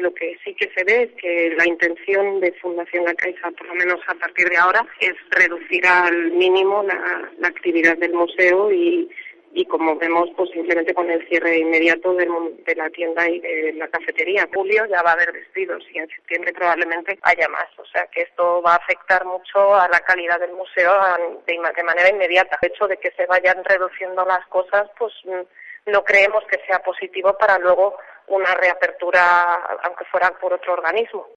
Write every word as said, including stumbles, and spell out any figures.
lo que sí que se ve es que la intención de Fundación La Caixa, por lo menos a partir de ahora, es reducir al mínimo la, la actividad del museo y, y como vemos, pues simplemente con el cierre inmediato de, de la tienda y de la cafetería. En julio ya va a haber despidos y en septiembre probablemente haya más, o sea que esto va a afectar mucho a la calidad del museo de, de manera inmediata. El hecho de que se vayan reduciendo las cosas, pues no creemos que sea positivo para luego una reapertura, aunque fuera por otro organismo.